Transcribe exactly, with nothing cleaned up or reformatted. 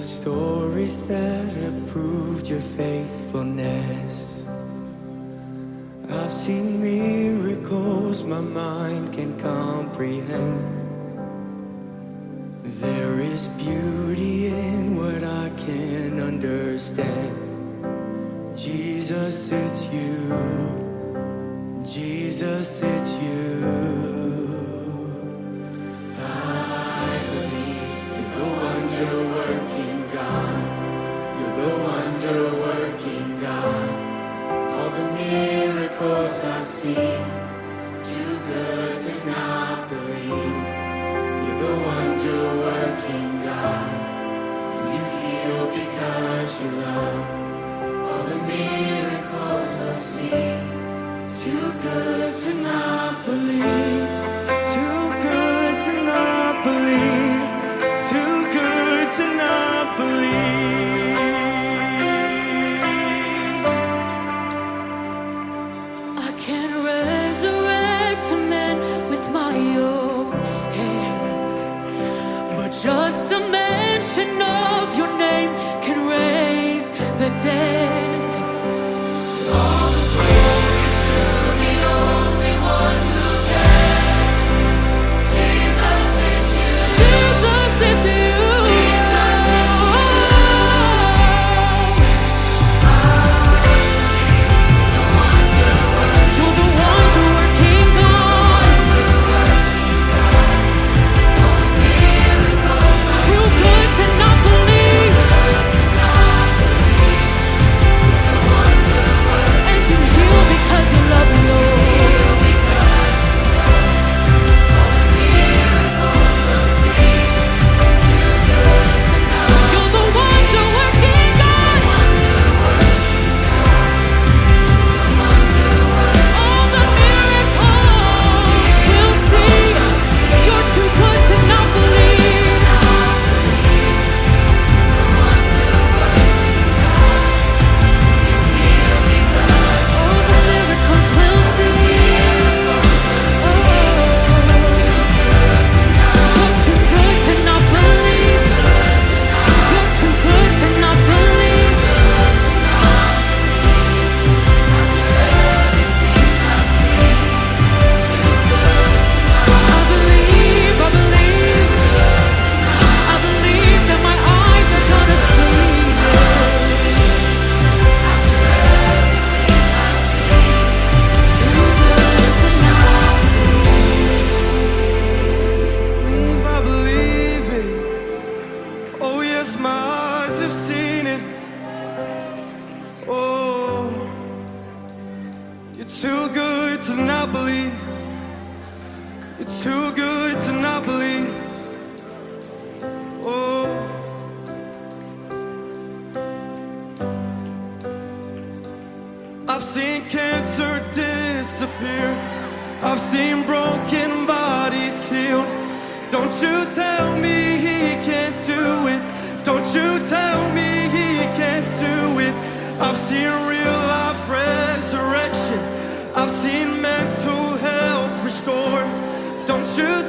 stories that have proved your faithfulness. I've seen miracles my mind can comprehend. There is beauty in what I can understand. Jesus, it's you. Jesus, it's you. Wonder-working God, you're the wonder-working God. All the miracles I've seen, too good to not believe. You're the wonder-working God, and you heal because you love. All the miracles we'll see, too good to not believe. Too good to not believe. Too good to not believe. I can't resurrect a man with my own hands, but just a mention of your name can raise the dead. All the glory to the only one who can. Jesus, it's you. Jesus, it's you. Too good to not believe. You're too good to not believe. Oh, I've seen cancer disappear. I've seen broken bodies healed. Don't you tell me he can't do it. Don't you tell me he can't do it. I've seen real life resurrection. I've seen mental health restored. Don't you